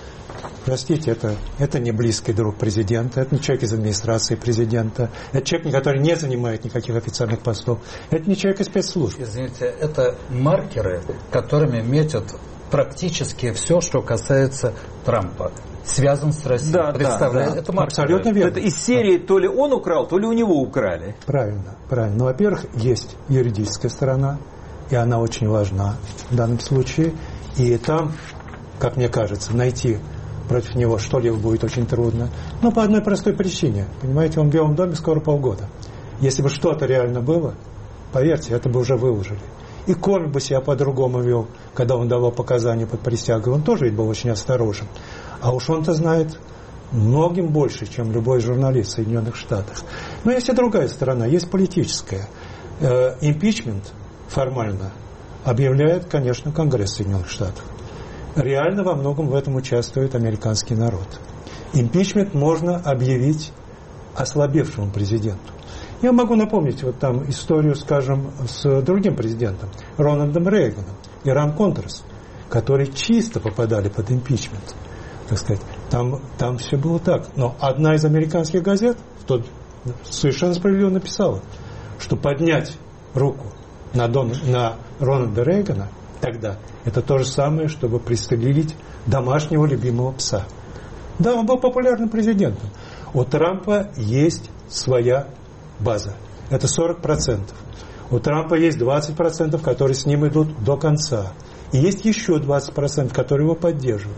Простите, это не близкий друг президента, это не человек из администрации президента, это человек, который не занимает никаких официальных постов, это не человек из спецслужб. Извините, это маркеры, которыми метят практически все, что касается Трампа. Связан с Россией. Да, представляете? да. Это маркеры. Абсолютно верно. Это из серии то ли он украл, то ли у него украли. Правильно. Ну, во-первых, есть юридическая сторона, и она очень важна в данном случае. И там, как мне кажется, найти против него что-либо будет очень трудно. Но по одной простой причине. Понимаете, он в Белом доме скоро полгода. Если бы что-то реально было, поверьте, это бы уже выложили. И Комин бы себя по-другому вел, когда он давал показания под присягой. Он тоже ведь был очень осторожен. А уж он-то знает многим больше, чем любой журналист в Соединенных Штатах. Но есть и другая сторона, есть политическая. Импичмент формально объявляет, конечно, Конгресс Соединенных Штатов. Реально во многом в этом участвует американский народ. Импичмент можно объявить ослабевшему президенту. Я могу напомнить вот там историю, скажем, с другим президентом, Рональдом Рейганом, Иран-Контрас, которые чисто попадали под импичмент. Так сказать, там все было так. Но одна из американских газет совершенно справедливо написала, что поднять руку на Рональда Рейгана тогда это то же самое, чтобы пристрелить домашнего любимого пса. Да, он был популярным президентом. У Трампа есть своя база. Это 40%. У Трампа есть 20%, которые с ним идут до конца. И есть еще 20%, которые его поддерживают.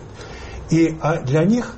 А для них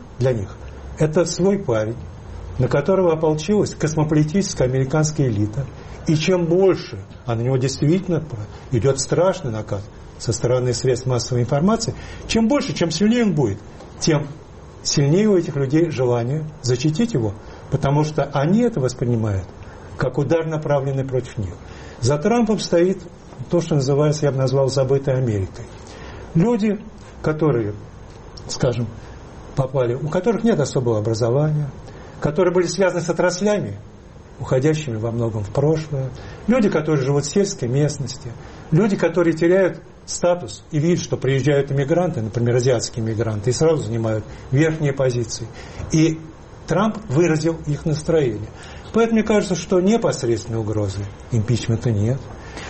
это свой парень, на которого ополчилась космополитическая американская элита. И чем больше, а на него действительно идет страшный накат со стороны средств массовой информации, чем больше, чем сильнее он будет, тем сильнее у этих людей желание защитить его, потому что они это воспринимают как удар, направленный против них. За Трампом стоит то, что называется, я бы назвал, забытой Америкой. Люди, которые, скажем, попали, у которых нет особого образования, которые были связаны с отраслями, уходящими во многом в прошлое, люди, которые живут в сельской местности, люди, которые теряют статус и видят, что приезжают иммигранты, например, азиатские иммигранты, и сразу занимают верхние позиции. И Трамп выразил их настроение. Поэтому мне кажется, что непосредственной угрозы импичмента нет.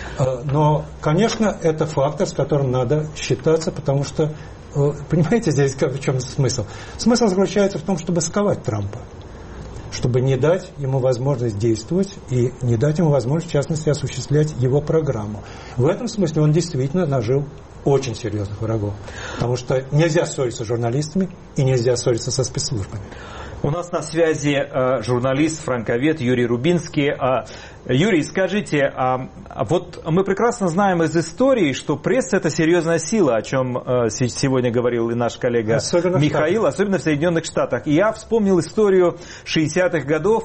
Но, конечно, это фактор, с которым надо считаться, потому что, понимаете, здесь в чем смысл? Смысл заключается в том, чтобы сковать Трампа, чтобы не дать ему возможность действовать и не дать ему возможность, в частности, осуществлять его программу. В этом смысле он действительно нажил очень серьезных врагов, потому что нельзя ссориться с журналистами и нельзя ссориться со спецслужбами. У нас на связи журналист, франковед Юрий Рубинский. Юрий, скажите, вот мы прекрасно знаем из истории, что пресса – это серьезная сила, о чем сегодня говорил и наш коллега Михаил, особенно в Соединенных Штатах. И я вспомнил историю 60-х годов,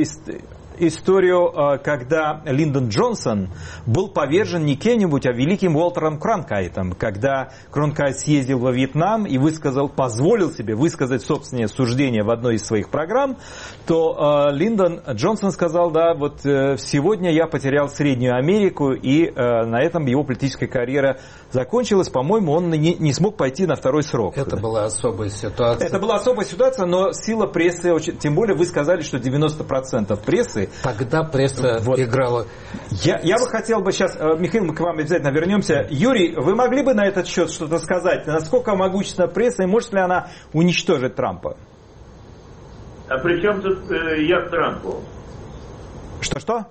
историю, когда Линдон Джонсон был повержен не кем-нибудь, а великим Уолтером Кронкайтом, когда Кронкайт съездил во Вьетнам и позволил себе высказать собственное суждение в одной из своих программ, то Линдон Джонсон сказал, да, вот сегодня я потерял Среднюю Америку, и на этом его политическая карьера закончилась. По-моему, он не смог пойти на второй срок. Это была особая ситуация. Это была особая ситуация, но сила прессы, тем более вы сказали, что 90% прессы минуты. Тогда пресса играла... Я бы хотел сейчас, Михаил, мы к вам обязательно вернемся. Юрий, вы могли бы на этот счет что-то сказать? Насколько могущественна пресса и может ли она уничтожить Трампа? А при чем тут я к Трампу? Что?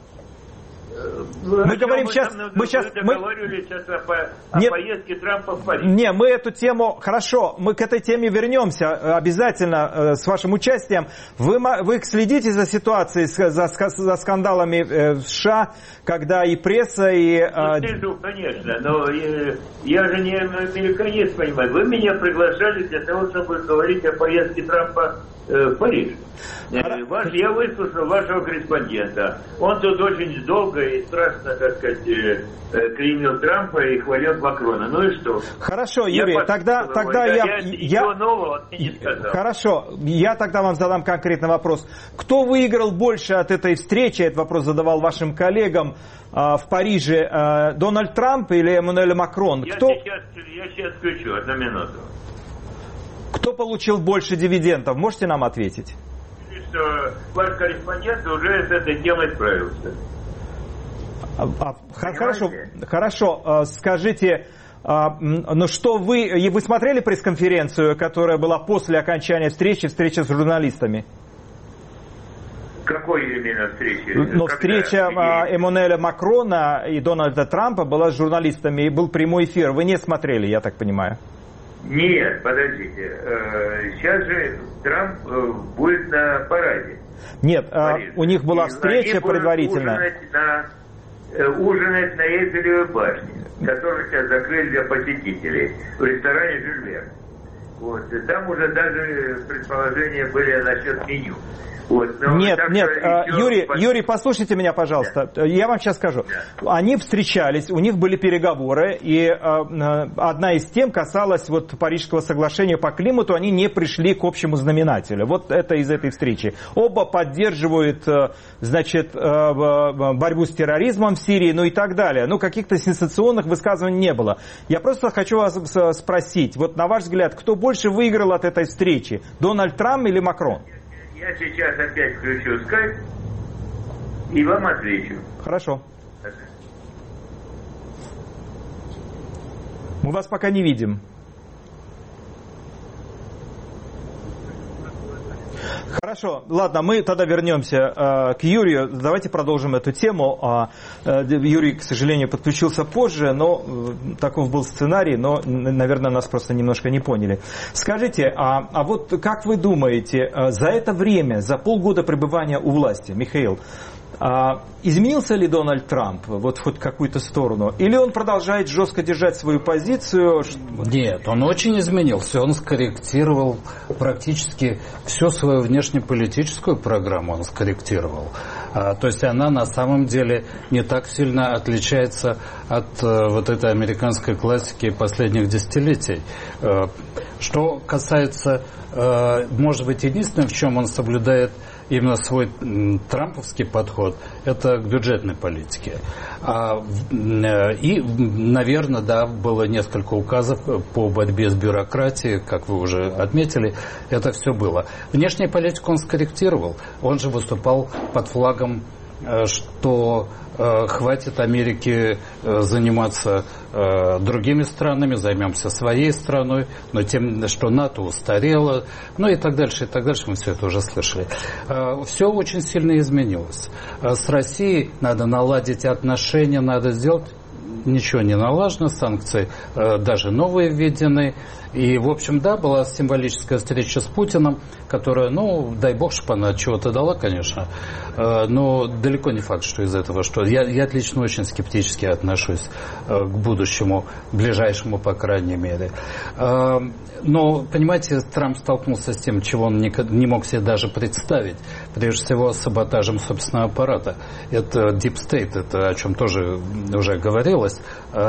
Мы говорим сейчас... Мы договаривались сейчас о поездке Трампа в Париж. Не, мы эту тему... Хорошо, мы к этой теме вернемся обязательно с вашим участием. Вы следите за ситуацией, за скандалами в США, когда и пресса, и... Слежу, конечно, но я же не американец, понимаете. Вы меня приглашали для того, чтобы говорить о поездке Трампа в Париж. Я выслушал вашего корреспондента. Он тут очень долго и страшно, так сказать, клеймил Трампа и хвалил Макрона. Ну и что? Хорошо, Юрий, тогда я... Ничего нового не сказал. Хорошо, я тогда вам задам конкретный вопрос. Кто выиграл больше от этой встречи? Этот вопрос задавал вашим коллегам в Париже. Дональд Трамп или Эммануэль Макрон? Я сейчас включу, одну минуту. Кто получил больше дивидендов? Можете нам ответить? Что ваш корреспондент уже с этой темой справился. Хорошо. Скажите, ну что вы смотрели пресс-конференцию, которая была после окончания встреча с журналистами? Какой именно встречи? Но встреча Эммануэля Макрона и Дональда Трампа была с журналистами, и был прямой эфир. Вы не смотрели, я так понимаю? Нет, подождите. Сейчас же Трамп будет на параде. Нет, у них была встреча предварительная. Ужинать на Эйфелевой башне, которую сейчас закрыли для посетителей, в ресторане «Жюль Верн». Вот. И там уже даже предположения были насчет меню. Вот, нет, Юрий, послушайте меня, пожалуйста. Да. Я вам сейчас скажу. Да. Они встречались, у них были переговоры, и одна из тем касалась Парижского соглашения по климату, они не пришли к общему знаменателю. Вот это из этой встречи. Оба поддерживают, борьбу с терроризмом в Сирии, ну и так далее. Ну, каких-то сенсационных высказываний не было. Я просто хочу вас спросить, на ваш взгляд, кто больше выиграл от этой встречи? Дональд Трамп или Макрон? Я сейчас опять включу скайп и вам отвечу. Хорошо. Мы вас пока не видим. Хорошо, ладно, мы тогда вернемся к Юрию. Давайте продолжим эту тему. Юрий, к сожалению, подключился позже, но таков был сценарий, но, наверное, нас просто немножко не поняли. Скажите, а вот как вы думаете, за это время, за полгода пребывания у власти, Михаил, изменился ли Дональд Трамп в хоть какую-то сторону? Или он продолжает жестко держать свою позицию? Нет, он очень изменился. Он скорректировал практически всю свою внешнеполитическую программу. Он скорректировал. То есть она на самом деле не так сильно отличается от этой американской классики последних десятилетий. Что касается, может быть, единственное, в чем он соблюдает именно свой трамповский подход, это к бюджетной политике. И, наверное, да, было несколько указов по борьбе с бюрократией, как вы уже отметили, это все было. Внешнюю политику он скорректировал. Он же выступал под флагом, что хватит Америке заниматься другими странами, займемся своей страной, но тем, что НАТО устарело, ну и так дальше, мы все это уже слышали. Все очень сильно изменилось. С Россией надо наладить отношения, надо сделать. Ничего не налажено, санкции даже новые введены. И, в общем, да, была символическая встреча с Путиным, которая, дай бог, чтобы она чего-то дала, конечно, но далеко не факт, что из этого что. Я лично очень скептически отношусь к будущему, ближайшему, по крайней мере. Но, понимаете, Трамп столкнулся с тем, чего он не мог себе даже представить. Прежде всего, с саботажем собственного аппарата. Это Deep State, это о чем тоже уже говорилось.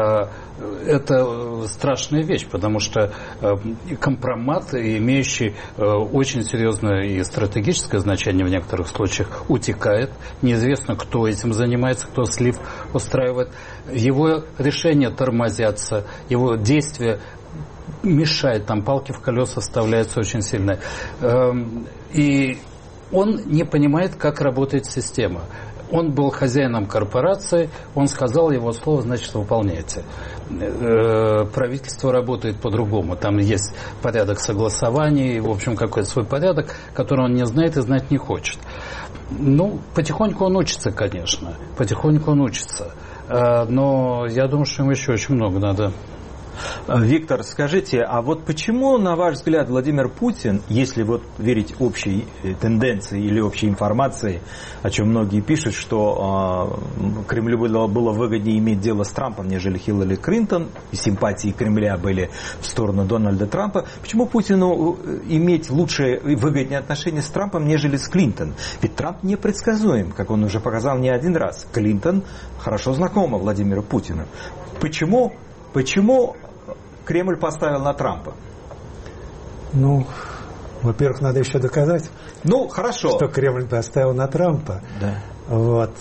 Это страшная вещь, потому что компромат, имеющий очень серьезное и стратегическое значение в некоторых случаях, утекает. Неизвестно, кто этим занимается, кто слив устраивает. Его решения тормозятся, его действия мешают, там палки в колеса вставляются очень сильно. И Он не понимает, как работает система. Он был хозяином корпорации, он сказал, его слово, значит, выполняйте. Правительство работает по-другому. Там есть порядок согласований, в общем, какой-то свой порядок, который он не знает и знать не хочет. Ну, потихоньку он учится, конечно. Потихоньку он учится. Но я думаю, что ему еще очень много надо. Виктор, скажите, а вот почему, на ваш взгляд, Владимир Путин, если вот верить общей тенденции или общей информации, о чем многие пишут, что Кремлю было выгоднее иметь дело с Трампом, нежели Хиллари Клинтон, и симпатии Кремля были в сторону Дональда Трампа, почему Путину иметь лучшие и выгоднее отношения с Трампом, нежели с Клинтон? Ведь Трамп непредсказуем, как он уже показал не один раз. Клинтон хорошо знакома Владимиру Путину. Почему Кремль поставил на Трампа? Ну, во-первых, надо еще доказать, хорошо, что Кремль поставил на Трампа. Да. Вот.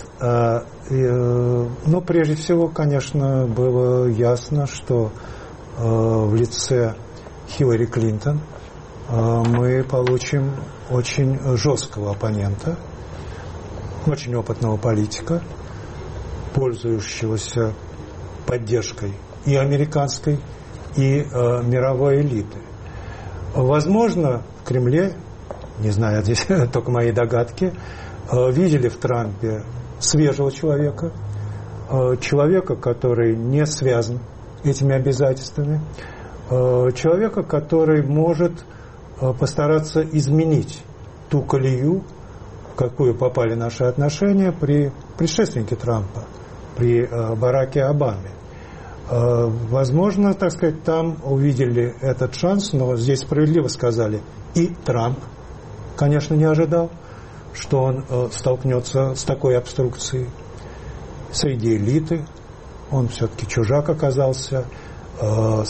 Ну, прежде всего, конечно, было ясно, что в лице Хиллари Клинтон мы получим очень жесткого оппонента, очень опытного политика, пользующегося поддержкой и американской, и мировой элиты. Возможно, в Кремле, не знаю, здесь только мои догадки, видели в Трампе свежего человека, человека, который не связан этими обязательствами, человека, который может постараться изменить ту колею, в какую попали наши отношения при предшественнике Трампа, при Бараке Обаме. Возможно, так сказать, там увидели этот шанс, но здесь справедливо сказали, и Трамп, конечно, не ожидал, что он столкнется с такой обструкцией. Среди элиты он все-таки чужак оказался, в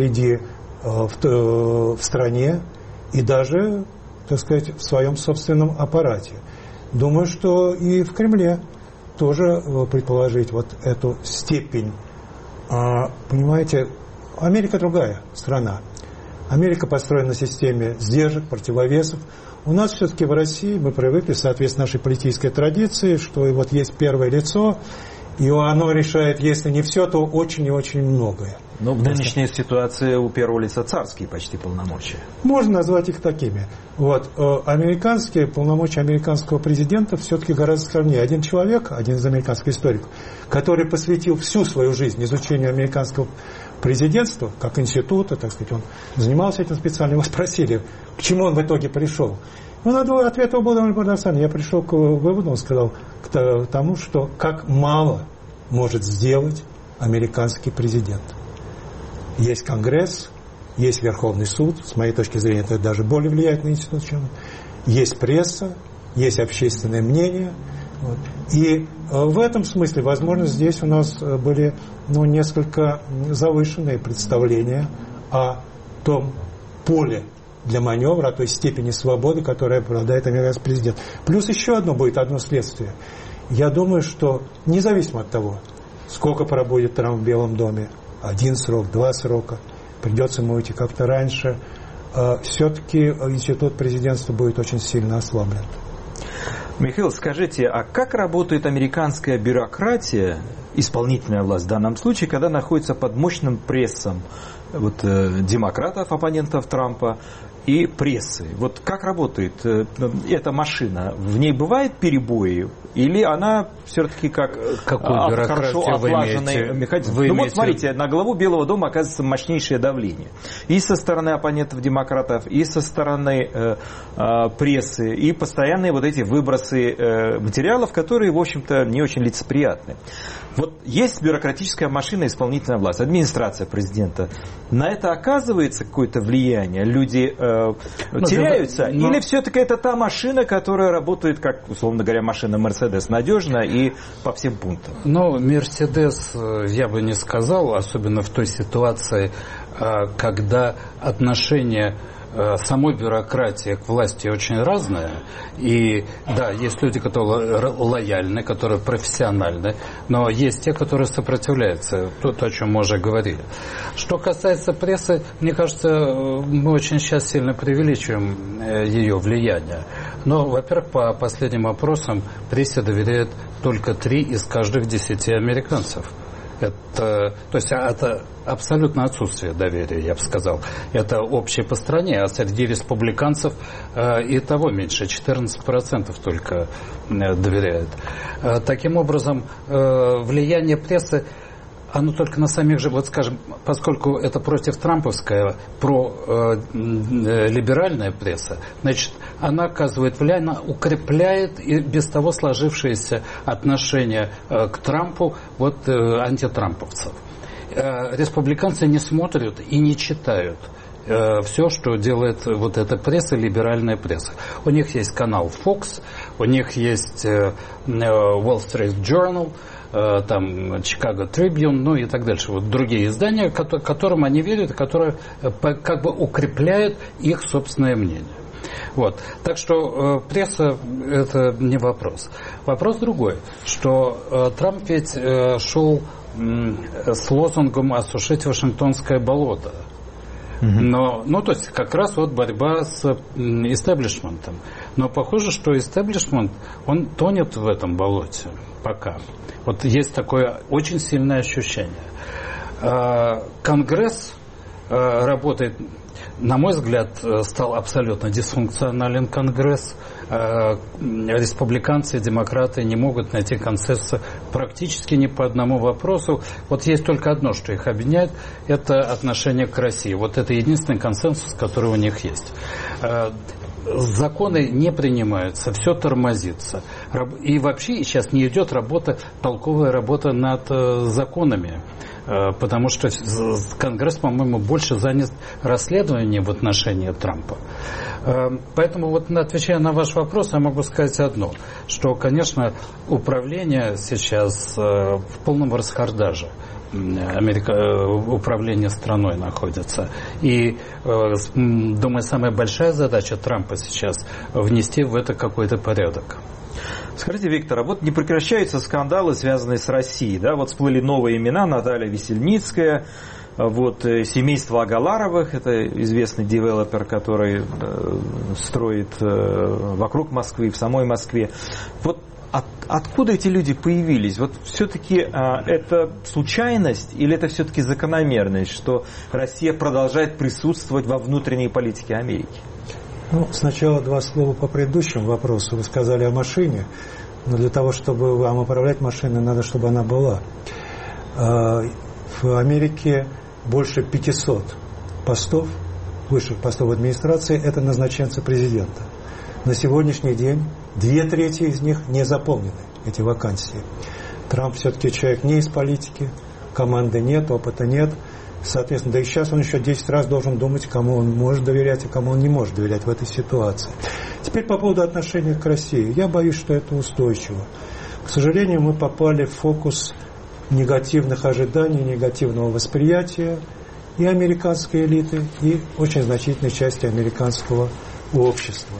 стране и даже, так сказать, в своем собственном аппарате. Думаю, что и в Кремле тоже предположить вот эту степень. Понимаете, Америка другая страна. Америка построена на системе сдержек, противовесов. У нас все-таки в России мы привыкли, соответственно, нашей политической традиции, что и вот есть первое лицо, и оно решает, если не все, то очень и очень многое. Но в нынешней ситуации у первого лица царские почти полномочия. Можно назвать их такими. Вот. Американские полномочия американского президента все-таки гораздо скромнее. Один человек, один из американских историков, который посвятил всю свою жизнь изучению американского президентства, как института, так сказать, он занимался этим специально, его спросили, к чему он в итоге пришел. Ответ его был довольно парадоксальный. Я пришел к выводу, он сказал, к тому, что как мало может сделать американский президент. Есть Конгресс, есть Верховный суд, с моей точки зрения, это даже более влияет на институт, чем есть пресса, есть общественное мнение. Вот. И в этом смысле, возможно, здесь у нас были несколько завышенные представления о том поле для маневра, о той степени свободы, которой обладает американский президент. Плюс еще одно следствие. Я думаю, что независимо от того, сколько пробудет Трамп в Белом доме, 1 срок, 2 срока, придется ему уйти как-то раньше, все-таки институт президентства будет очень сильно ослаблен. Михаил, скажите, а как работает американская бюрократия, исполнительная власть в данном случае, когда находится под мощным прессом демократов, оппонентов Трампа, и прессы? Вот как работает эта машина? В ней бывают перебои? Или она все-таки как хорошо отлаженный механизм? Смотрите, на главу Белого дома оказывается мощнейшее давление. И со стороны оппонентов демократов, и со стороны прессы, и постоянные вот эти выбросы материалов, которые, в общем-то, не очень лицеприятны. Вот есть бюрократическая машина, исполнительная власть, администрация президента. На это оказывается какое-то влияние? Люди теряются? Или все-таки это та машина, которая работает, как, условно говоря, машина Мерседес, надежно и по всем пунктам? Мерседес я бы не сказал, особенно в той ситуации, когда отношения самой бюрократии к власти очень разная. И да, есть люди, которые лояльны, которые профессиональны, но есть те, которые сопротивляются. То, о чем мы уже говорили. Что касается прессы, мне кажется, мы очень сейчас сильно преувеличиваем ее влияние. Ну, во-первых, по последним опросам прессе доверяют только 3 из каждых 10 американцев. Это абсолютно отсутствие доверия, я бы сказал. Это общее по стране, а среди республиканцев и того меньше, 14% только доверяют. Таким образом, влияние прессы, оно только на самих же, вот скажем, поскольку это против трамповская, либеральная пресса, значит, она оказывает влияние, она укрепляет и без того сложившиеся отношения к Трампу антитрамповцев. Республиканцы не смотрят и не читают все, что делает вот эта пресса, либеральная пресса. У них есть канал Fox, у них есть Wall Street Journal, там Chicago Tribune, ну и так дальше. Вот другие издания, которым они верят, которые как бы укрепляют их собственное мнение. Вот. Так что пресса – это не вопрос. Вопрос другой, что Трамп ведь шел с лозунгом «осушить Вашингтонское болото». Но, то есть как раз вот борьба с истеблишментом. Но похоже, что истеблишмент, он тонет в этом болоте пока. Вот есть такое очень сильное ощущение. Конгресс работает, на мой взгляд, стал абсолютно дисфункционален Конгресс. Республиканцы и демократы не могут найти консенсуса практически ни по одному вопросу. Вот есть только одно, что их объединяет, это отношение к России. Вот это единственный консенсус, который у них есть. Законы не принимаются, все тормозится. И вообще сейчас не идет толковая работа над законами. Потому что Конгресс, по-моему, больше занят расследованием в отношении Трампа. Поэтому, вот отвечая на ваш вопрос, я могу сказать одно, что, конечно, управление сейчас в полном расхардаже. Управление страной находится. И, думаю, самая большая задача Трампа сейчас внести в это какой-то порядок. Скажите, Виктор, а вот не прекращаются скандалы, связанные с Россией, да? Вот всплыли новые имена: Наталья Весельницкая, вот семейство Агаларовых, это известный девелопер, который строит вокруг Москвы, в самой Москве. Вот откуда эти люди появились? Вот все-таки это случайность или это все-таки закономерность, что Россия продолжает присутствовать во внутренней политике Америки? Ну, сначала 2 слова по предыдущему вопросу. Вы сказали о машине, но для того, чтобы вам управлять машиной, надо, чтобы она была. В Америке больше 500 постов, высших постов администрации, это назначенцы президента. На сегодняшний день 2/3 из них не заполнены, эти вакансии. Трамп все-таки человек не из политики, команды нет, опыта нет. Соответственно, да и сейчас он еще 10 раз должен думать, кому он может доверять и кому он не может доверять в этой ситуации. Теперь по поводу отношения к России. Я боюсь, что это устойчиво. К сожалению, мы попали в фокус негативных ожиданий, негативного восприятия и американской элиты, и очень значительной части американского общества.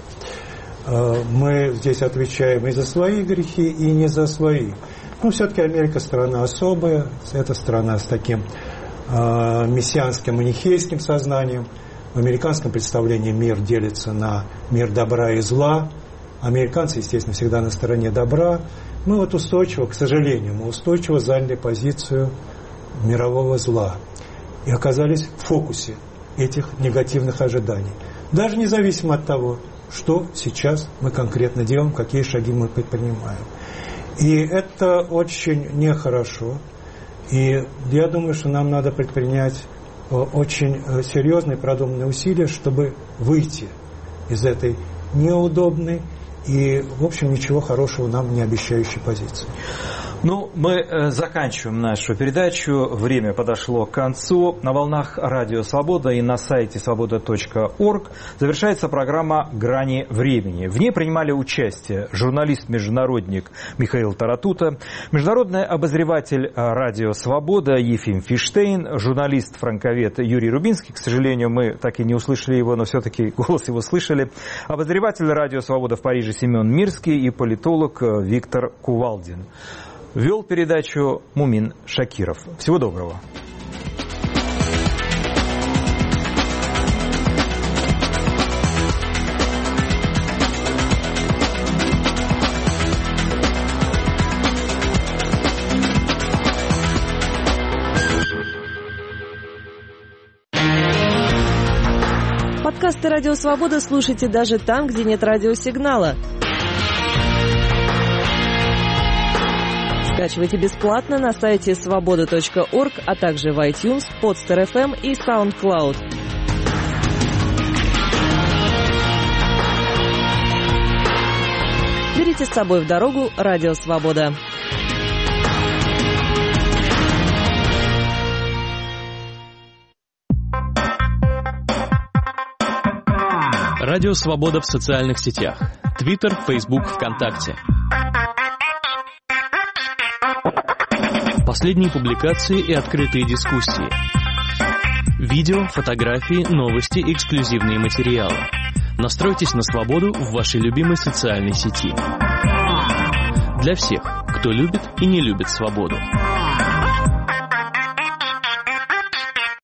Мы здесь отвечаем и за свои грехи, и не за свои. Но все-таки Америка страна особая, это страна с таким мессианским, манихейским сознанием. В американском представлении мир делится на мир добра и зла. Американцы, естественно, всегда на стороне добра. Мы вот устойчиво, к сожалению, заняли позицию мирового зла и оказались в фокусе этих негативных ожиданий. Даже независимо от того, что сейчас мы конкретно делаем, какие шаги мы предпринимаем. И это очень нехорошо. И я думаю, что нам надо предпринять очень серьезные продуманные усилия, чтобы выйти из этой неудобной и, в общем, ничего хорошего нам не обещающей позиции. Ну, мы заканчиваем нашу передачу. Время подошло к концу. На волнах Радио Свобода и на сайте свобода.орг завершается программа «Грани времени». В ней принимали участие журналист-международник Михаил Таратута, международный обозреватель Радио Свобода Ефим Фиштейн, журналист-франковед Юрий Рубинский. К сожалению, мы так и не услышали его, но все-таки голос его слышали. Обозреватель Радио Свобода в Париже Семен Мирский и политолог Виктор Кувалдин. Вел передачу Мумин Шакиров. Всего доброго. Подкасты «Радио Свобода» слушайте даже там, где нет радиосигнала. Скачивайте бесплатно на сайте svoboda.org, а также в iTunes, Podster.fm и SoundCloud. Берите с собой в дорогу «Радио Свобода». Радио Свобода в социальных сетях. Твиттер, Фейсбук, ВКонтакте. Последние публикации и открытые дискуссии. Видео, фотографии, новости, эксклюзивные материалы. Настройтесь на свободу в вашей любимой социальной сети. Для всех, кто любит и не любит свободу.